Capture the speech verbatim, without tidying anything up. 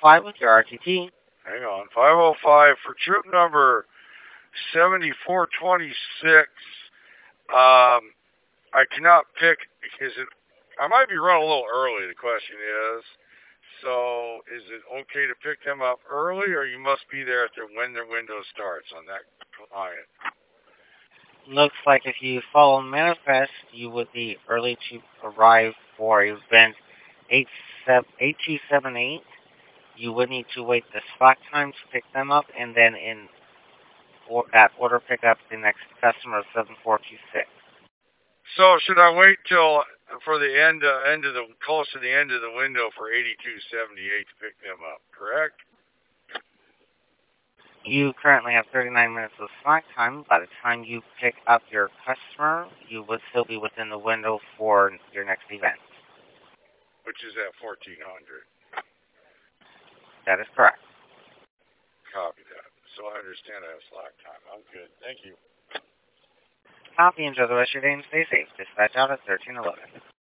five with your R T T. Hang on. five oh five for troop number seventy-four twenty-six. Um, I cannot pick. Is it? I might be running a little early. The question is. So, is it okay to pick them up early, or you must be there at their, when their window starts on that client? Looks like if you follow manifest, you would be early to arrive for event eight two seven eight. You would need to wait the slack time to pick them up, and then in or at order pickup, the next customer seven four two six. So should I wait till for the end uh, end of the close to the end of the window for eighty-two seventy-eight to pick them up? Correct. You currently have thirty-nine minutes of slack time. By the time you pick up your customer, you would still be within the window for your next event. Which is at fourteen hundred. That is correct. Copy that. So I understand I have slack time. I'm good. Thank you. Copy. Enjoy the rest of your day and stay safe. Dispatch out at thirteen eleven.